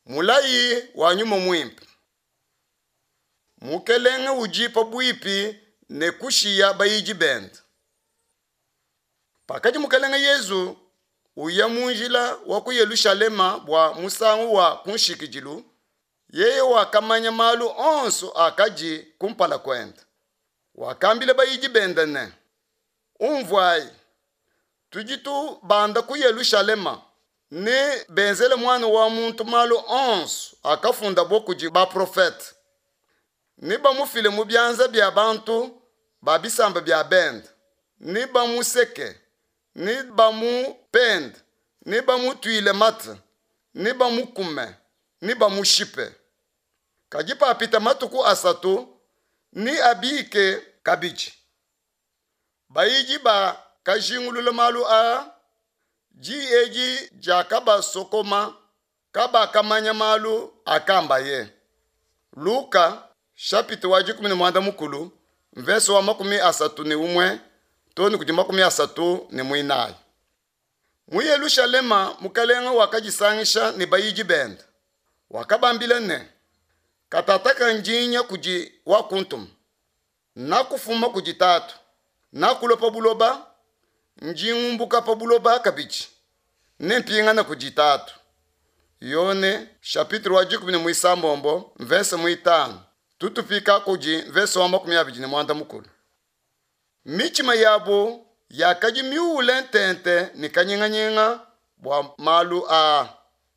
Mulayi wa nyumo mwimpe. Mukelenge ujipa bwipi ne kushiya bayiji benda. Pakati mukelenge Yesu uya munjila wa ku Yerusalema bwa musangu wa kunshikijilu. Yeye wakamanya malu onso akaji kumpala kwenda. Wakambile bayiji benda ne. Umvwayi. Tujitu banda ku Yerusalema. Ni benzele mwana wa muntu malu onso akafunda bokuji ba profeta. Ni bamufile mu byanza bya bantu babisamba bya benda. Ni bamuseke. Ni bamupenda. Ni bamutwile mata. Ni bamukume. Ni bamushipe. Kajipa apita matuku asatu. Ni abike kabiji. Bayiji ba kajingulule malu a. Ji eji jakaba sokoma. Kaba kamanya malu akamba ye. Luka chapite wa 11 verse wa 31 toni kuji 34. Mu Yerusalema mukalenga wakajisangisha ni bayiji benda. Wakabambile ne. Katataka njinya kuji wakuntum. Nakufuma kuji tatu. Nakulopa buloba. Njingumbuka pa buloba kabichi. Nempinga na kuji tatu. Yone chapitre wa 11 verse 5. Tutupika kuji verse wa 22. Michima yabo yakaji miule ntente ni kanyinga bwa malu a.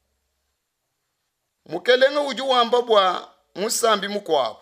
Mukelenga uju wamba bwa musambi mukwabu.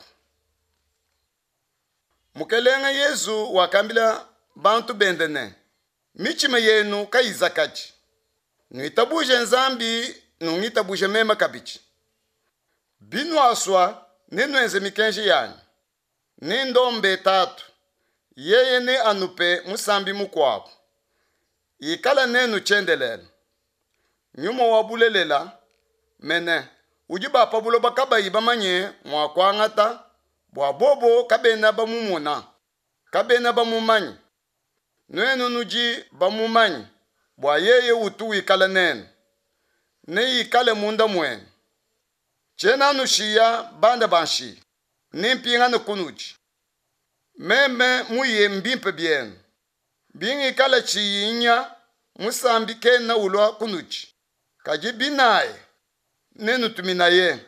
Mukelenga Yesu wakambila bantu bendene. Michima yenu kaizakaji. Nuitabuje nzambi nungitabuje mema kabichi. Binu aswa ninuenze mikenji yani. Nindombe tatu. Yeye ne anupe musambi mukwabu. Ikala nenu chendelela. Nyumo wabulelela. Mene. Ujiba pabulo bakaba ibamanye mwakwangata. Bwa bobo kabena bamumuna. Kabena bamumanyi. Nwenu nuji bamumanyi. Bwa yeye utu ikala nenu. Ne ikale munda mwenu. Chena nushiya banda banshi. Nimpinga nukunuji. Meme muye mbimpe bienu. Bingi kala chiyinya musambi kena ulwa kunuchi. Kaji binaye. Nenu tuminaye.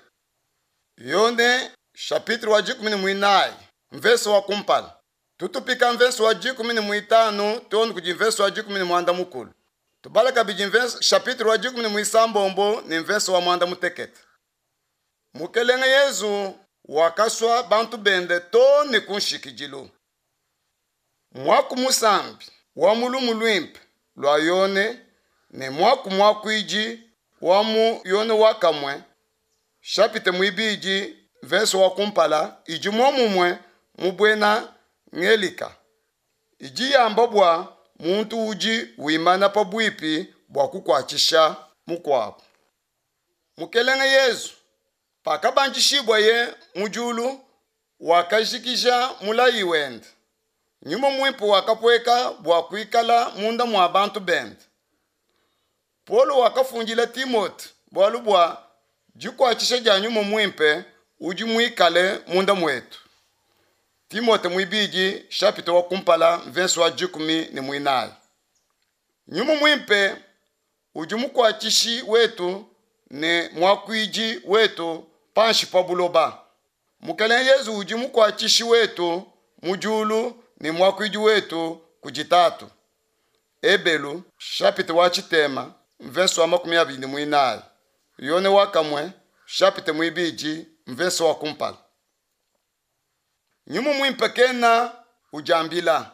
Yone chapitre wa 11 mveso wa kumpala. Tutupika mveso wa 15 tonu kuji mveso wa 10 Tubala kabiji mveso chapitre wa 10 ni mveso wa mwanda mutekete. Mukelenga Yesu wakaswa bantu bende to ni kunshikijilu. Mwaku musambi wa mulumulwimpe lwa yone ne mwaku iji wa mu yone wakamwe chapite mwibiji verse wa kumpala iji mwe mubwena ngelika. Iji yamba bwa muntu uji wimana pa bwipi bwa kukwachisha mukwabu. Mukelenga Yesu pakabanjishibwa ye mujulu wakajikisha mulayi wenda. Nyuma mwimpu wakapweka bwa kuikala munda mwa bantu benda. Polo wakafunjila Timoti bwalu bwa jikwachisha ja nyuma mwimpe uji mwikale munda mwetu. Timoti mwibiji chapite wa kumpala verse wa 14. Nyuma mwimpe uji mukwachishi wetu ne mwakuiji wetu panshi pa buloba. Mukelenga Yesu uji mukwachishi wetu mujulu ni mwakuiji wetu kujitatu. Ebelu chapite wa chitema verse wa 24. Yone wakamwe chapite mwibiji verse wa kumpala. Nyumu mwimpe kena ujambila.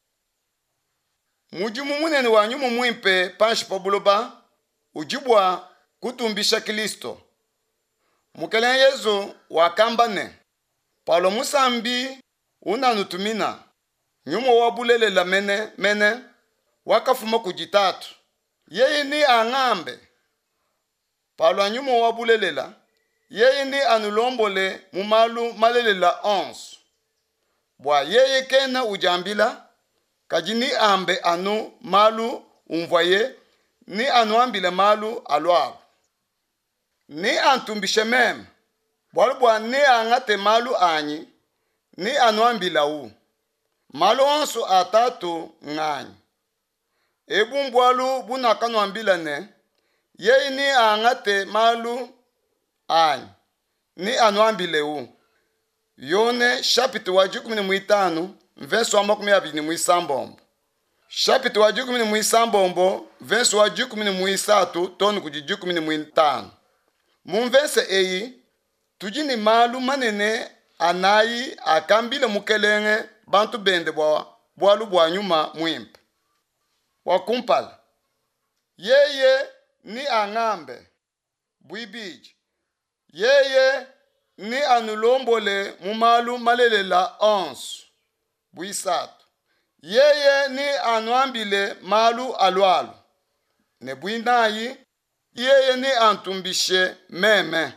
Mujimu munene wa nyumu mwimpe panshi pa buloba ujibwa kutumbisha Kristo. Mukelenga Yesu wakambane. Palo musambi unanutumina. Nyumo wabulelela mene wakafuma kujitatu. Yeye ni angambe. Palo nyumo wabulelela. Yeye ni anulombole mumalu malelela 11. Bwa yeye kena ujambila. Kajini ambe anu malu umvoye. Ni anu ambile malu alwabu. ni antumbishe meme bwalu bwa ni angate malu anyi ni anuambila u malu onsu atatu ng'anyi ebu mbwalu bunakanuambila ne yei ni angate malu anyi ni anuambile u Yone chapitro wa 15 verso wa 27 chapitro wa 17 verso wa 13 tonu kuji 15 mumvese eyi tujini malu manene anayi akambile mukelenge bantu bende bwalu bwa nyuma mwimpe wakumpala yeye ni ang'ambe bwibiji yeye ni anulombole mumalu malelela onsu bwisatu yeye ni anuambile malu alwalu ne bwinayi yeye ni antumbishe meme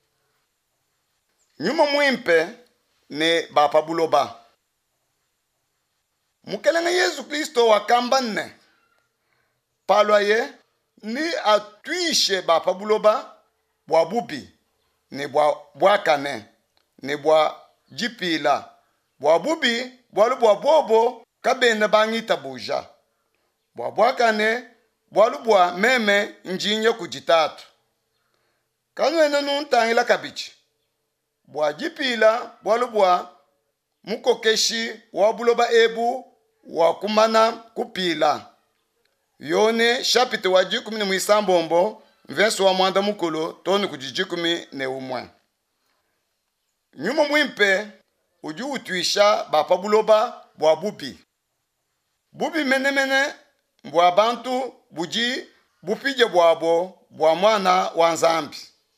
nyuma mwimpe ne bapa buloba mukelenge Yesu Kristo wakamba ne palwa ye ni atwishe bapa buloba bwa bubi ne bwa kane ne bwa jipila bwa bubi bwalu bwa bobo kabene bangita buja bwa kane bwalu bwa meme njinye kujitatu kanwene nuntangila kabichi bwa jipila bwalu bwa mukokeshi wa buloba ebu wa kumana kupila Yone chapitro wa 17 verso wa mwanda mukulu tonu kuji 11 nyuma mwimpe uji utwisha bapa buloba bwa bubi bubi menemene bwa bantu buji bupije bwabo bwa mwana wa Nzambi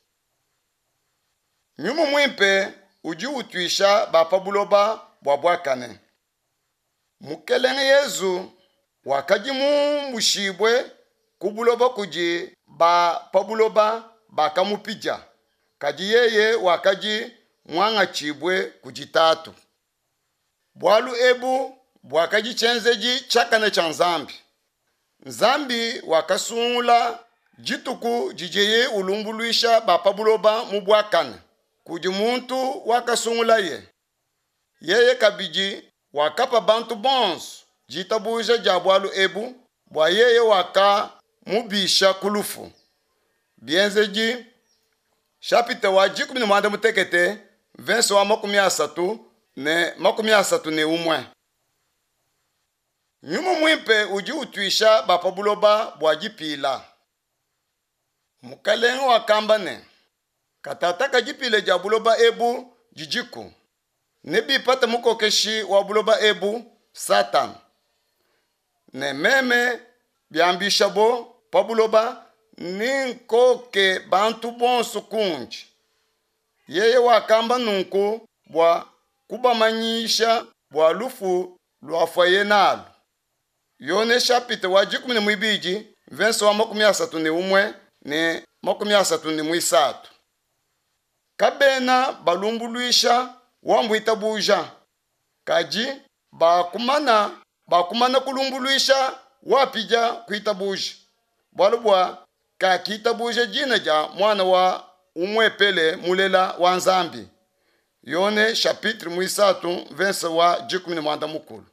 nyuma mwimpe uji utwisha bapa buloba bwa kane mukelenge Yesu wakajimu mushibwe kubuloba kuji bapa buloba bakamupija kaji yeye wakaji mwanga chibwe kujitatu bwalu ebu bwakaji chenzeji chakane cha Nzambi Nzambi wakasungula jituku jijeye ulumbuluisha bapa buloba mubwakane kuji muntu wakasungula yeye kabiji wakapa bantu bonsu jitabuja ja bwalu ebu bwa yeye waka mubisha kulufu bienzeji chapitro wa 10 mutekete verso wa 30 ne 31 nyuma mwimpe uji utwisha bapa buloba bwa jipila mukalenge wakamba ne katataka jipile ja buloba ebu jijiku nebi pata mukokeshi wa buloba ebu Satan ne meme byambisha bo pabuloba ninkoke bantu bonsu kunji yeye wakamba nunku bwa kubamanyisha bwa lufu lwafaye nalu Yone chapitro wa 12 verso wa 31 ne 33 kabena balumbuluisha wambwita buja kaji bakumana kulumbuluisha wapija kuita buja bwalu bwa kakita buja jina ja mwana wa umwepele mulela wa Nzambi Yone chapitro 3 verso wa 10 mukulu